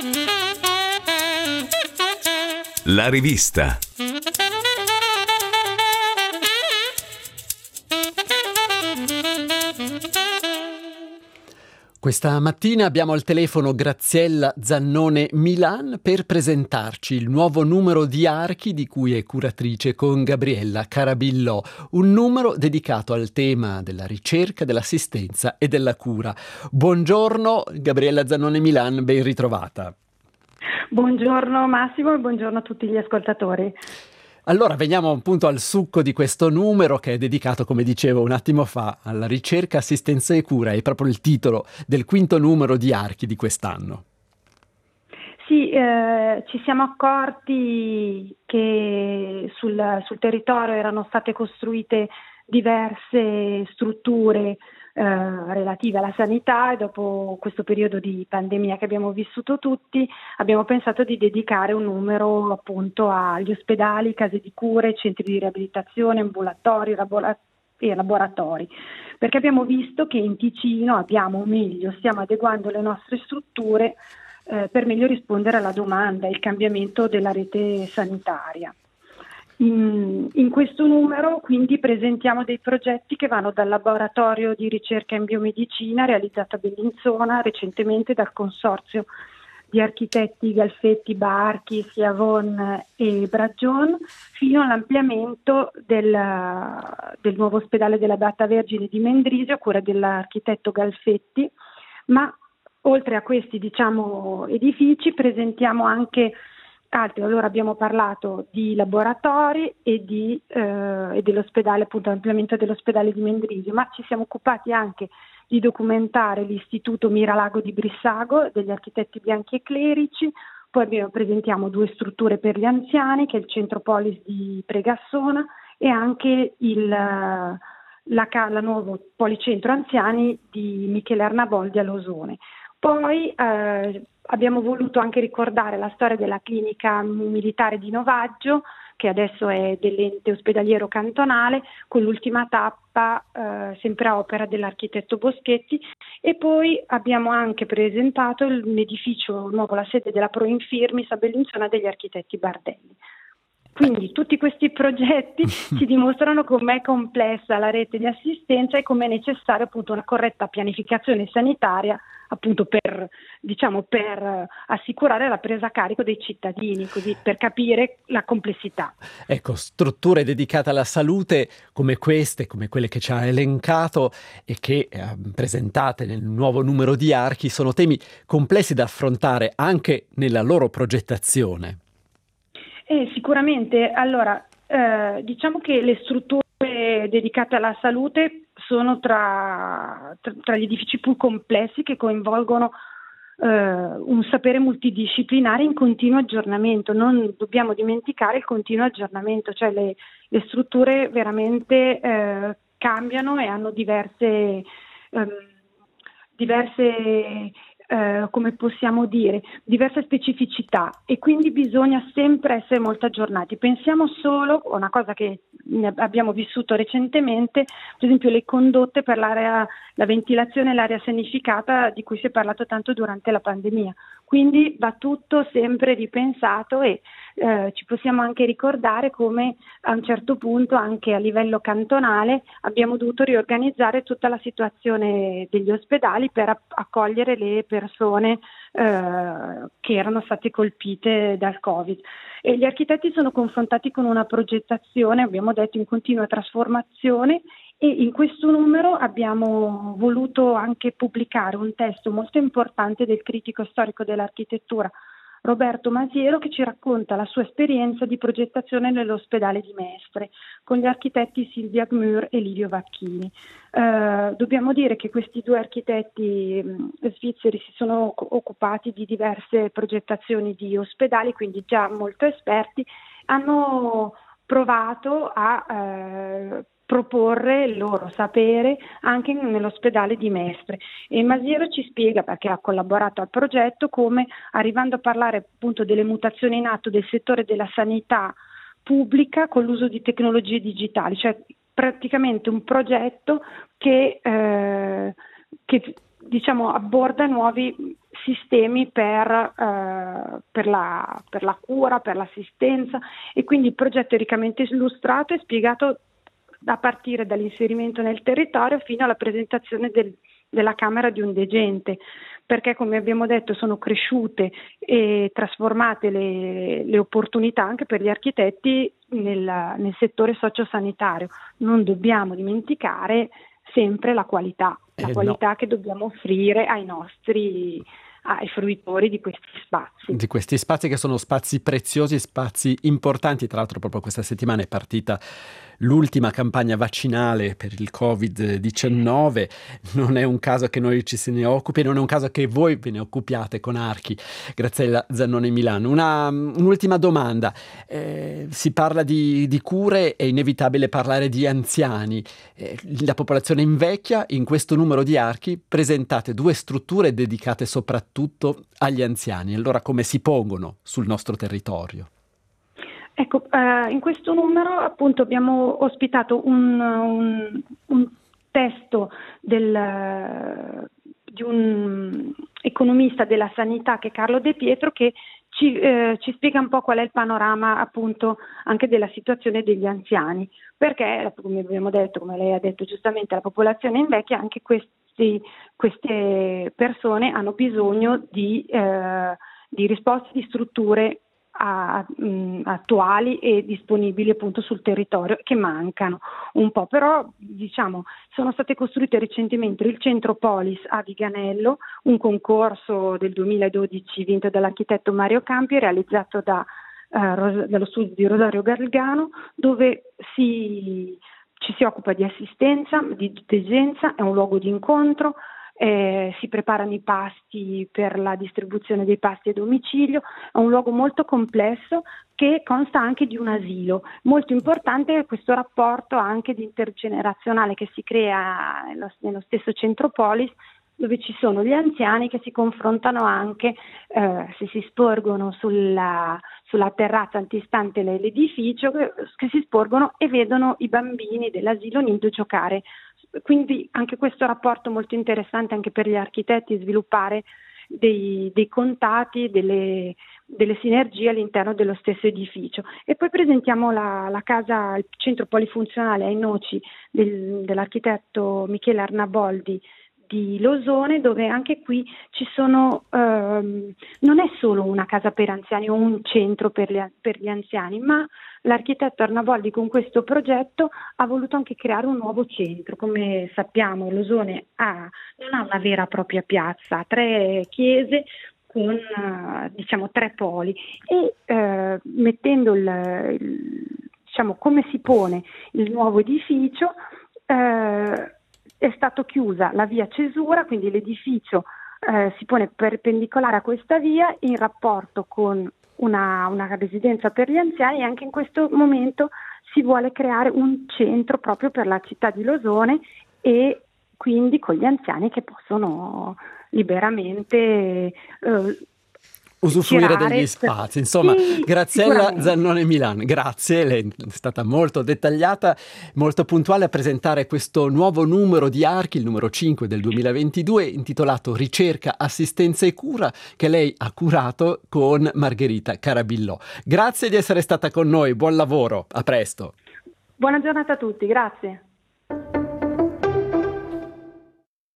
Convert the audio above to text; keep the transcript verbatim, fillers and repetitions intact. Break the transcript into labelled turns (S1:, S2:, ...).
S1: La rivista.
S2: Questa mattina abbiamo al telefono Graziella Zannone Milan per presentarci il nuovo numero di Archi di cui è curatrice con Gabriella Carabillò, un numero dedicato al tema della ricerca, dell'assistenza e della cura. Buongiorno Gabriella Zannone Milan, ben ritrovata.
S3: Buongiorno Massimo e buongiorno a tutti gli ascoltatori.
S2: Allora veniamo appunto al succo di questo numero che è dedicato, come dicevo un attimo fa, alla ricerca, assistenza e cura. È proprio il titolo del quinto numero di Archi di quest'anno.
S3: Sì, eh, ci siamo accorti che sul, sul territorio erano state costruite diverse strutture eh, relative alla sanità e dopo questo periodo di pandemia che abbiamo vissuto tutti abbiamo pensato di dedicare un numero appunto agli ospedali, case di cure, centri di riabilitazione, ambulatori labora- e laboratori, perché abbiamo visto che in Ticino abbiamo, o meglio, stiamo adeguando le nostre strutture eh, per meglio rispondere alla domanda e il cambiamento della rete sanitaria. In, in questo numero quindi presentiamo dei progetti che vanno dal laboratorio di ricerca in biomedicina realizzato a Bellinzona recentemente dal consorzio di architetti Galfetti, Barchi, Siavon e Bragion fino all'ampliamento del, del nuovo ospedale della Beata Vergine di Mendrisio a cura dell'architetto Galfetti, ma oltre a questi diciamo edifici presentiamo anche altri. Allora abbiamo parlato di laboratori e, di, eh, e dell'ospedale, appunto ampliamento dell'ospedale di Mendrisio, ma ci siamo occupati anche di documentare l'istituto Miralago di Brissago degli architetti Bianchi e Clerici, poi abbiamo, presentiamo due strutture per gli anziani che è il centro Polis di Pregassona e anche il la, la nuovo policentro anziani di Michele Arnaboldi a Losone. Poi eh, abbiamo voluto anche ricordare la storia della clinica militare di Novaggio, che adesso è dell'ente ospedaliero cantonale, con l'ultima tappa eh, sempre a opera dell'architetto Boschetti, e poi abbiamo anche presentato l'edificio nuovo, la sede della Proinfirmis a Bellinzona degli architetti Bardelli. Quindi tutti questi progetti ci dimostrano com'è complessa la rete di assistenza e com'è necessaria appunto una corretta pianificazione sanitaria appunto per, diciamo, per assicurare la presa a carico dei cittadini, così per capire la complessità.
S2: Ecco, strutture dedicate alla salute come queste, come quelle che ci ha elencato e che eh, presentate nel nuovo numero di Archi, sono temi complessi da affrontare anche nella loro progettazione.
S3: Eh, sicuramente, allora eh, diciamo che le strutture dedicate alla salute sono tra, tra, tra gli edifici più complessi che coinvolgono eh, un sapere multidisciplinare in continuo aggiornamento. Non dobbiamo dimenticare il continuo aggiornamento, cioè le, le strutture veramente eh, cambiano e hanno diverse, ehm, diverse Eh, come possiamo dire, diverse specificità e quindi bisogna sempre essere molto aggiornati. Pensiamo solo a una cosa che abbiamo vissuto recentemente, per esempio le condotte per l'area, la ventilazione e l'aria sanificata di cui si è parlato tanto durante la pandemia. Quindi va tutto sempre ripensato e eh, ci possiamo anche ricordare come a un certo punto anche a livello cantonale abbiamo dovuto riorganizzare tutta la situazione degli ospedali per app- accogliere le persone eh, che erano state colpite dal Covid. E gli architetti sono confrontati con una progettazione, abbiamo detto, in continua trasformazione. E in questo numero abbiamo voluto anche pubblicare un testo molto importante del critico storico dell'architettura Roberto Masiero, che ci racconta la sua esperienza di progettazione nell'ospedale di Mestre con gli architetti Silvia Gmür e Livio Vacchini. Eh, dobbiamo dire che questi due architetti mh, svizzeri si sono occupati di diverse progettazioni di ospedali, quindi già molto esperti, hanno provato a eh, proporre il loro sapere anche nell'ospedale di Mestre, e Masiero ci spiega, perché ha collaborato al progetto, come arrivando a parlare appunto delle mutazioni in atto del settore della sanità pubblica con l'uso di tecnologie digitali, cioè praticamente un progetto che, eh, che diciamo abborda nuovi sistemi per, eh, per, la, per la cura, per l'assistenza, e quindi il progetto è riccamente illustrato e spiegato a partire dall'inserimento nel territorio fino alla presentazione del, della Camera di un degente, perché come abbiamo detto sono cresciute e trasformate le, le opportunità anche per gli architetti nel, nel settore sociosanitario. Non dobbiamo dimenticare sempre la qualità, la
S2: Eh,
S3: qualità
S2: no.
S3: che dobbiamo offrire ai nostri ai fruitori di questi spazi.
S2: Di questi spazi che sono spazi preziosi, spazi importanti. Tra l'altro proprio questa settimana è partita l'ultima campagna vaccinale per il covid diciannove. Non è un caso che noi ci se ne occupi, non è un caso che voi ve ne occupiate con Archi. Graziella Zannone Milan. Una, un'ultima domanda. Eh, si parla di, di cure, è inevitabile parlare di anziani. Eh, la popolazione invecchia, in questo numero di Archi presentate due strutture dedicate soprattutto agli anziani. Allora come si pongono sul nostro territorio?
S3: Ecco, eh, in questo numero appunto abbiamo ospitato un, un, un testo del, di un economista della sanità che è Carlo De Pietro, che ci, eh, ci spiega un po' qual è il panorama appunto anche della situazione degli anziani, perché come abbiamo detto, come lei ha detto giustamente, la popolazione invecchia, anche questi, queste persone hanno bisogno di, eh, di risposte, di strutture A, mh, attuali e disponibili appunto sul territorio, che mancano un po', però diciamo sono state costruite recentemente il centro Polis a Viganello, un concorso del duemiladodici vinto dall'architetto Mario Campi, realizzato da, uh, Ros- dallo studio di Rosario Galgano, dove si, ci si occupa di assistenza, di degenza, è un luogo di incontro. Eh, si preparano i pasti per la distribuzione dei pasti a domicilio, è un luogo molto complesso che consta anche di un asilo. Molto importante è questo rapporto anche di intergenerazionale che si crea nello, nello stesso centro Polis, dove ci sono gli anziani che si confrontano anche, eh, se si sporgono sulla, sulla terrazza antistante l'edificio, che, che si sporgono e vedono i bambini dell'asilo nido giocare. Quindi anche questo rapporto molto interessante anche per gli architetti, sviluppare dei, dei contatti, delle, delle sinergie all'interno dello stesso edificio. E poi presentiamo la, la casa, il centro polifunzionale ai Noci del, dell'architetto Michele Arnaboldi di Losone, dove anche qui ci sono, ehm, non è solo una casa per anziani o un centro per gli, per gli anziani, ma l'architetto Arnaboldi con questo progetto ha voluto anche creare un nuovo centro. Come sappiamo, Losone ha, non ha una vera e propria piazza, ha tre chiese con uh, diciamo tre poli, e uh, mettendo il, il diciamo come si pone il nuovo edificio, uh, è stato chiusa la via Cesura, quindi l'edificio eh, si pone perpendicolare a questa via in rapporto con una, una residenza per gli anziani, e anche in questo momento si vuole creare un centro proprio per la città di Losone, e quindi con gli anziani che possono liberamente eh,
S2: usufruire degli spazi. Insomma,
S3: sì,
S2: Graziella Zannone Milan, grazie, lei è stata molto dettagliata, molto puntuale a presentare questo nuovo numero di Archi, il numero cinque del duemilaventidue, intitolato Ricerca, Assistenza e Cura, che lei ha curato con Margherita Carabillò. Grazie di essere stata con noi, buon lavoro, a presto.
S3: Buona giornata a tutti, grazie.